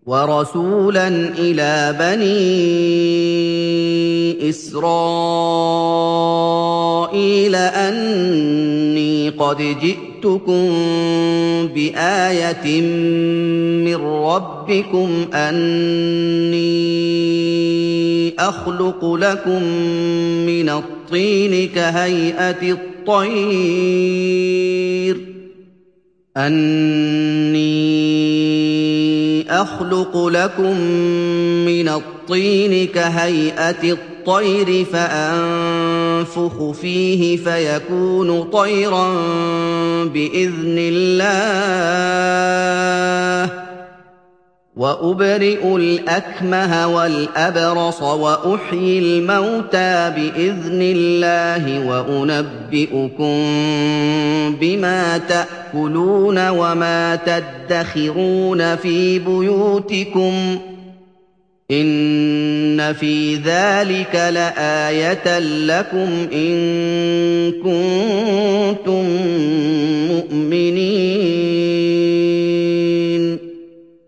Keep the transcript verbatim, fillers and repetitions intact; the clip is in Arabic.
وَرَسُولًا إِلَىٰ بَنِي إِسْرَائِيلَ أَنِّي قَدْ جِئْتُكُم بِآيَةٍ مِّن رَّبِّكُمْ أَنِّي أَخْلُقُ لَكُم مِّنَ الطِّينِ كَهَيْئَةِ الطَّيْرِ أَنِّي أَخْلُقُ لَكُم مِّنَ الطِّينِ كَهَيْئَةِ الطَّيْرِ فَأَنفُخُ فِيهِ فَيَكُونُ طَيْرًا بِإِذْنِ اللَّهِ ۖ وَأُبْرِئُ الْأَكْمَهَ وَالْأَبْرَصَ وَأُحْيِي الْمَوْتَىٰ بِإِذْنِ اللَّهِ وَأُنَبِّئُكُم بِمَا تَأْكُلُونَ وَمَا تَدَّخِرُونَ فِي بُيُوتِكُمْ ۚ إِنَّ فِي ذَٰلِكَ لَآيَةً لَّكُمْ إِن كُنتُم مُّؤْمِنِينَ.